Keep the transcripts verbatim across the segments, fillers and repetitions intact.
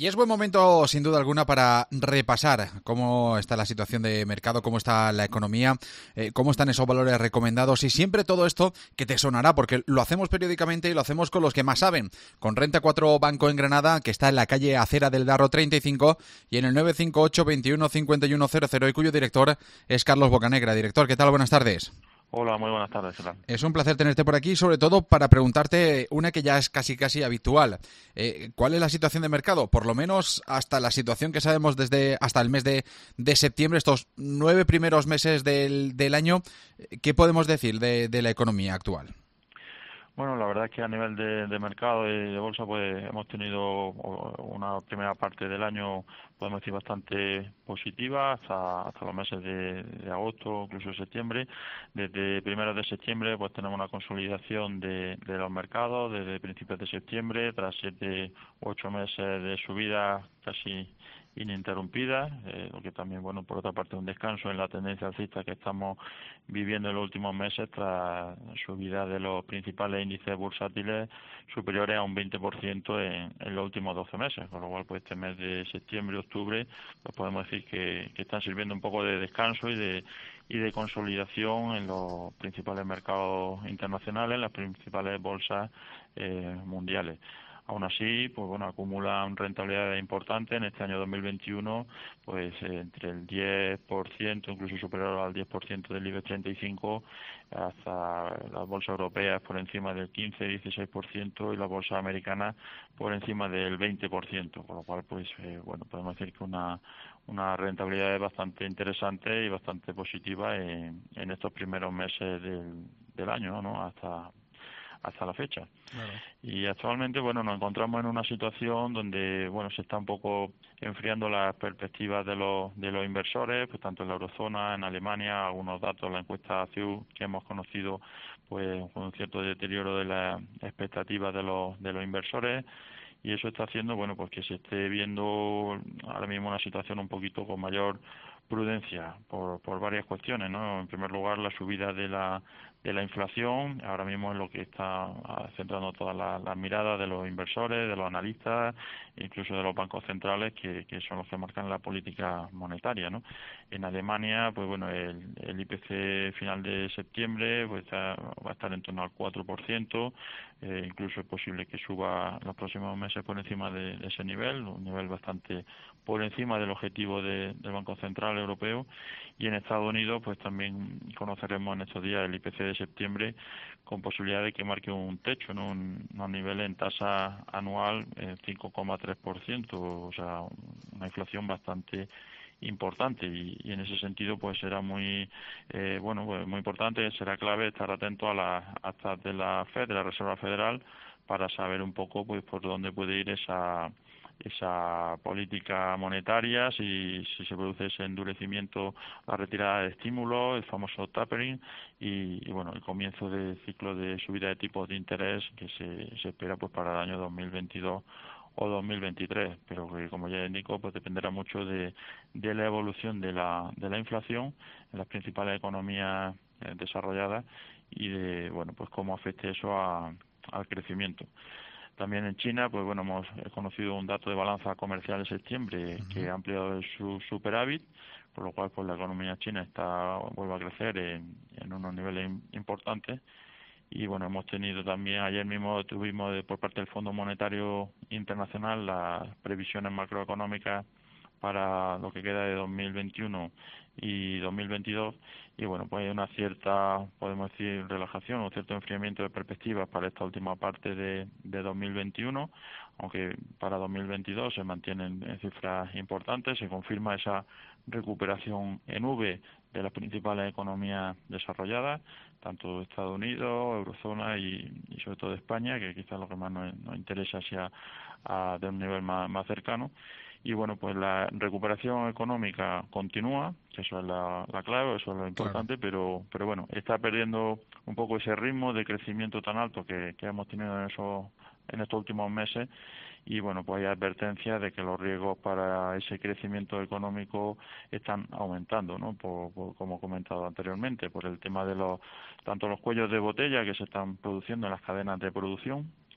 Y es buen momento, sin duda alguna, para repasar cómo está la situación de mercado, cómo está la economía, eh, cómo están esos valores recomendados y siempre todo esto que te sonará, porque lo hacemos periódicamente y lo hacemos con los que más saben. Con Renta cuatro Banco en Granada, que está en la calle Acera del Darro treinta y cinco y en el nueve cinco ocho, veintiuno, cincuenta y uno cero cero y cuyo director es Carlos Bocanegra. Director, ¿qué tal? Buenas tardes. Hola, muy buenas tardes, ¿qué tal? Es un placer tenerte por aquí, sobre todo para preguntarte una que ya es casi casi habitual. Eh, ¿Cuál es la situación de mercado? Por lo menos hasta la situación que sabemos desde hasta el mes de, de septiembre, estos nueve primeros meses del, del año, ¿qué podemos decir de, de la economía actual? Bueno, la verdad es que a nivel de, de mercado y de bolsa, pues hemos tenido una primera parte del año, podemos decir, bastante positiva hasta, hasta los meses de, de agosto, incluso septiembre. Desde primeros de septiembre, pues tenemos una consolidación de, de los mercados desde principios de septiembre, tras siete u ocho meses de subida casi ininterrumpida, eh, lo que también, bueno, por otra parte, un descanso en la tendencia alcista que estamos viviendo en los últimos meses tras subida de los principales índices bursátiles superiores a un veinte por ciento en, en los últimos doce meses, con lo cual, pues este mes de septiembre y octubre, pues podemos decir que, que están sirviendo un poco de descanso y de y de consolidación en los principales mercados internacionales, en las principales bolsas eh, mundiales. Aún así, pues bueno, acumulan rentabilidades importantes en este año dos mil veintiuno, pues eh, entre el diez por ciento, incluso superior al diez por ciento del IBEX treinta y cinco, hasta las bolsas europeas por encima del quince a dieciséis por ciento y las bolsas americanas por encima del veinte por ciento, con lo cual, pues eh, bueno, podemos decir que una una rentabilidad bastante interesante y bastante positiva en, en estos primeros meses del, del año, ¿no? Hasta hasta la fecha. Claro. Y actualmente, bueno, nos encontramos en una situación donde, bueno, se está un poco enfriando las perspectivas de los de los inversores, pues tanto en la eurozona, en Alemania, algunos datos, la encuesta C I U que hemos conocido, pues con un cierto deterioro de las expectativas de los de los inversores. Y eso está haciendo, bueno, pues que se esté viendo ahora mismo una situación un poquito con mayor prudencia por, por varias cuestiones, ¿no? En primer lugar, la subida de la de la inflación, ahora mismo es lo que está centrando todas las, las miradas de los inversores, de los analistas, incluso de los bancos centrales, que, que son los que marcan la política monetaria, ¿no? En Alemania, pues bueno, el, el I P C final de septiembre pues está, va a estar en torno al cuatro por ciento, eh, incluso es posible que suba los próximos meses por encima de, de ese nivel, un nivel bastante por encima del objetivo de, del Banco Central Europeo. Y en Estados Unidos, pues también conoceremos en estos días el I P C de septiembre con posibilidad de que marque un techo, ¿no? Un, un nivel en tasa anual en cinco coma tres por ciento, o sea, una inflación bastante importante y, y en ese sentido pues será muy eh, bueno pues muy importante, será clave estar atento a las actas de la Fed, de la Reserva Federal, para saber un poco pues por dónde puede ir esa esa política monetaria, si, si se produce ese endurecimiento, la retirada de estímulos, el famoso tapering y, y bueno, el comienzo del ciclo de subida de tipos de interés que se, se espera pues para el año dos mil veintidós o dos mil veintitrés, pero que, como ya indico, pues dependerá mucho de, de la evolución de la, de la inflación en las principales economías eh, desarrolladas y de, bueno, pues cómo afecte eso a, al crecimiento. También en China, pues bueno, hemos conocido un dato de balanza comercial de septiembre uh-huh. que ha ampliado su superávit, por lo cual pues la economía china está vuelve a crecer en, en unos niveles importantes. Y bueno, hemos tenido también, ayer mismo tuvimos de, por parte del Fondo Monetario Internacional las previsiones macroeconómicas para lo que queda de dos mil veintiuno y dos mil veintidós, y bueno, pues hay una cierta, podemos decir, relajación o cierto enfriamiento de perspectivas para esta última parte de, de dos mil veintiuno, aunque para dos mil veintidós se mantienen en cifras importantes, se confirma esa recuperación en V de las principales economías desarrolladas, tanto de Estados Unidos, eurozona y, y sobre todo de España, que quizás lo que más nos, nos interesa sea a, de un nivel más, más cercano. Y bueno, pues la recuperación económica continúa, que eso es la, la clave, eso es lo importante, claro. pero pero bueno, está perdiendo un poco ese ritmo de crecimiento tan alto que, que hemos tenido en esos en estos últimos meses. Y bueno, pues hay advertencias de que los riesgos para ese crecimiento económico están aumentando, ¿no? Por, por, como he comentado anteriormente, por el tema de los tanto los cuellos de botella que se están produciendo en las cadenas de producción,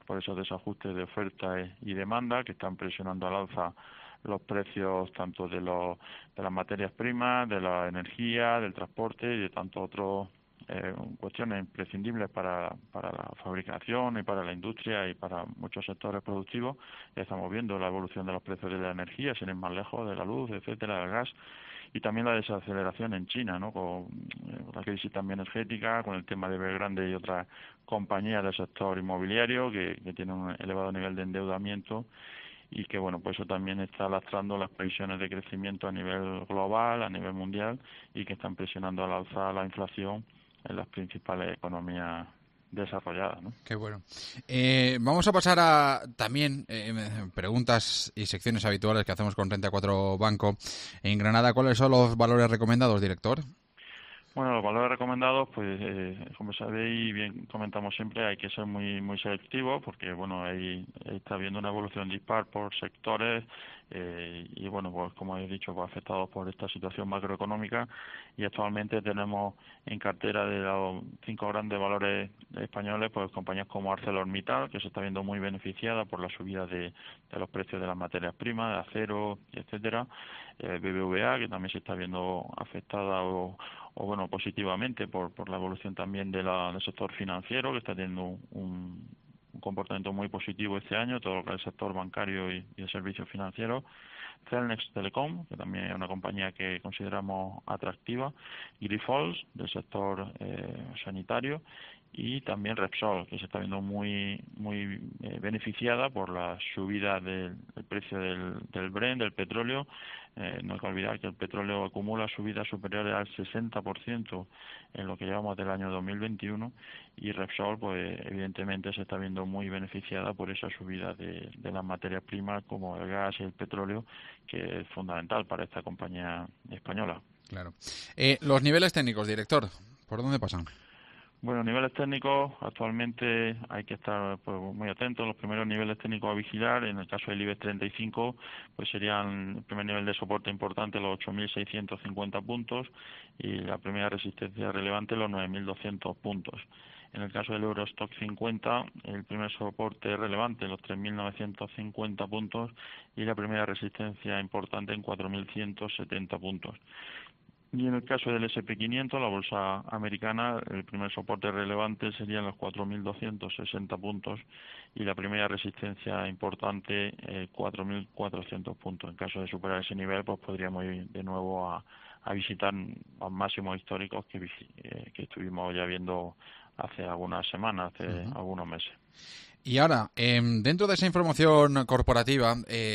por esos desajustes de oferta y demanda que están presionando al alza los precios tanto de los de las materias primas, de la energía, del transporte y de tantos otros eh, cuestiones imprescindibles para, para la fabricación y para la industria y para muchos sectores productivos. Ya estamos viendo la evolución de los precios de la energía, sin ir más lejos, de la luz, etcétera, del gas, y también la desaceleración en China, ¿no? Con la crisis también energética, con el tema de Evergrande y otras compañías del sector inmobiliario que, que tienen un elevado nivel de endeudamiento y que, bueno, pues eso también está lastrando las previsiones de crecimiento a nivel global, a nivel mundial, y que están presionando al alza la inflación en las principales economías desarrolladas, ¿no? Qué bueno. Eh, vamos a pasar a también eh, preguntas y secciones habituales que hacemos con Renta cuatro Banco. En Granada, ¿cuáles son los valores recomendados, director? Bueno, los valores recomendados, pues eh, como sabéis, bien comentamos siempre, hay que ser muy muy selectivos porque, bueno, ahí está habiendo una evolución dispar por sectores eh, y, bueno, pues como he dicho, pues afectados por esta situación macroeconómica, y actualmente tenemos en cartera de los cinco grandes valores españoles, pues compañías como ArcelorMittal, que se está viendo muy beneficiada por la subida de, de los precios de las materias primas, de acero, etcétera, eh, B B V A, que también se está viendo afectada o o bueno, positivamente por, por la evolución también de la, del sector financiero, que está teniendo un, un comportamiento muy positivo este año, todo lo que es el sector bancario y, y de servicios financieros. Celnex Telecom, que también es una compañía que consideramos atractiva, Grifols, del sector eh, sanitario, y también Repsol, que se está viendo muy muy eh, beneficiada por la subida del, del precio del, del Brent, del petróleo. Eh, no hay que olvidar que el petróleo acumula subidas superiores al sesenta por ciento en lo que llevamos del año dos mil veintiuno, y Repsol, pues evidentemente se está viendo muy beneficiada por esa subida de, de las materias primas como el gas y el petróleo, que es fundamental para esta compañía española. Claro. Eh, los niveles técnicos, director, ¿por dónde pasan? Bueno, niveles técnicos, actualmente hay que estar pues, muy atentos. Los primeros niveles técnicos a vigilar, en el caso del IBEX treinta y cinco, pues serían el primer nivel de soporte importante, los ocho mil seiscientos cincuenta puntos, y la primera resistencia relevante, los nueve mil doscientos puntos. En el caso del Eurostock cincuenta, el primer soporte relevante, los tres mil novecientos cincuenta puntos, y la primera resistencia importante en cuatro mil ciento setenta puntos. Y en el caso del ese and pe quinientos, la bolsa americana, el primer soporte relevante serían los cuatro mil doscientos sesenta puntos y la primera resistencia importante eh, cuatro mil cuatrocientos puntos. En caso de superar ese nivel, pues podríamos ir de nuevo a, a visitar los máximos históricos que, eh, que estuvimos ya viendo hace algunas semanas, hace uh-huh. algunos meses. Y ahora, eh, dentro de esa información corporativa,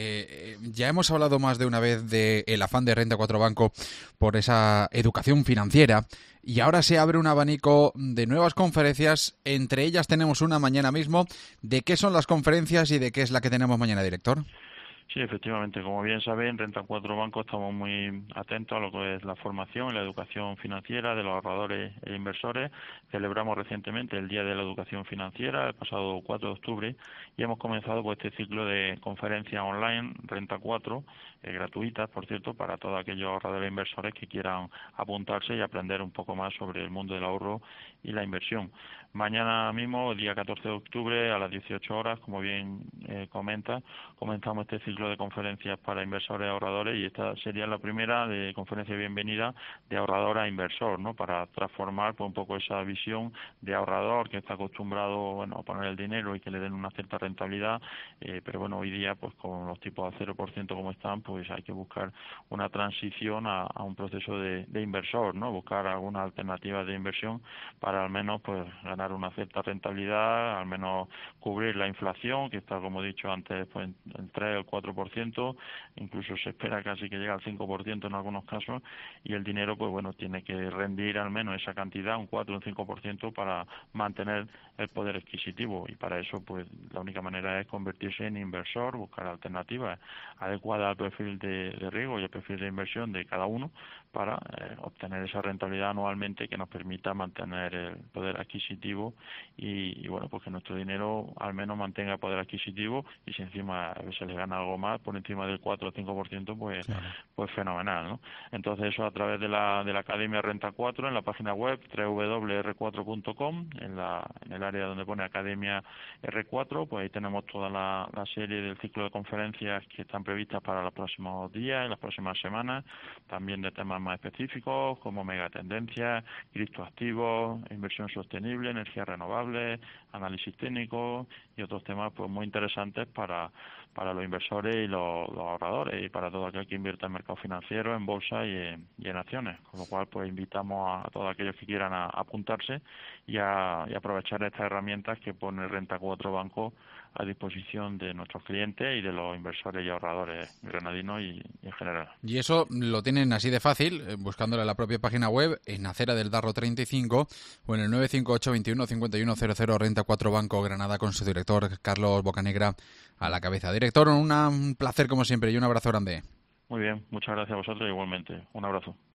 eh, ya hemos hablado más de una vez del afán de Renta cuatro Banco por esa educación financiera, y ahora se abre un abanico de nuevas conferencias. Entre ellas tenemos una mañana mismo. ¿De qué son las conferencias y de qué es la que tenemos mañana, director? Sí, efectivamente. Como bien saben, Renta cuatro Banco estamos muy atentos a lo que es la formación y la educación financiera de los ahorradores e inversores. Celebramos recientemente el Día de la Educación Financiera, el pasado cuatro de octubre, y hemos comenzado con este ciclo de conferencias online, Renta cuatro, eh, gratuitas, por cierto, para todos aquellos ahorradores e inversores que quieran apuntarse y aprender un poco más sobre el mundo del ahorro y la inversión. Mañana mismo, el día catorce de octubre, a las dieciocho horas, como bien eh, comenta, comenzamos este ciclo de conferencias para inversores y ahorradores, y esta sería la primera de conferencia de bienvenida de ahorrador a inversor, ¿no? Para transformar pues, un poco esa visión de ahorrador que está acostumbrado, bueno, a poner el dinero y que le den una cierta rentabilidad, eh, pero bueno, hoy día pues con los tipos a cero por ciento como están, pues hay que buscar una transición a, a un proceso de, de inversor, ¿no? Buscar alguna alternativa de inversión para al menos pues ganar una cierta rentabilidad, al menos cubrir la inflación, que está, como he dicho antes, pues el tres o el cuatro por ciento, incluso se espera casi que llegue al cinco por ciento en algunos casos, y el dinero, pues bueno, tiene que rendir al menos esa cantidad, un cuatro o un cinco por ciento, para mantener el poder adquisitivo, y para eso, pues la única manera es convertirse en inversor, buscar alternativas adecuadas al perfil de, de riesgo y al perfil de inversión de cada uno para eh, obtener esa rentabilidad anualmente que nos permita mantener el poder adquisitivo y, y bueno, pues que nuestro dinero al menos mantenga poder adquisitivo, y si encima se le gana algo algo más, por encima del cuatro o cinco por ciento, pues, claro. pues fenomenal, ¿no? Entonces eso a través de la, de la Academia Renta cuatro, en la página web doble u doble u doble u punto erre cuatro punto com, en la, en el área donde pone Academia erre cuatro, pues ahí tenemos toda la, la serie del ciclo de conferencias que están previstas para los próximos días, en las próximas semanas, también de temas más específicos como megatendencias, criptoactivos, inversión sostenible, energías renovables, análisis técnico y otros temas pues muy interesantes para para los inversores y los, los ahorradores y para todo aquel que invierta en mercado financiero, en bolsa y en, y en acciones, con lo cual pues invitamos a, a todos aquellos que quieran a, a apuntarse y a, y aprovechar estas herramientas que pone Renta cuatro Banco a disposición de nuestros clientes y de los inversores y ahorradores granadinos y, y en general. Y eso lo tienen así de fácil, eh, buscándole en la propia página web, en Acera del Darro treinta y cinco o en el nueve cinco ocho veintiuno cincuenta y uno cero cero Renta cuatro Banco Granada, con su director Carlos Bocanegra a la cabeza. Director, una, un placer como siempre y un abrazo grande. Muy bien, muchas gracias a vosotros igualmente. Un abrazo.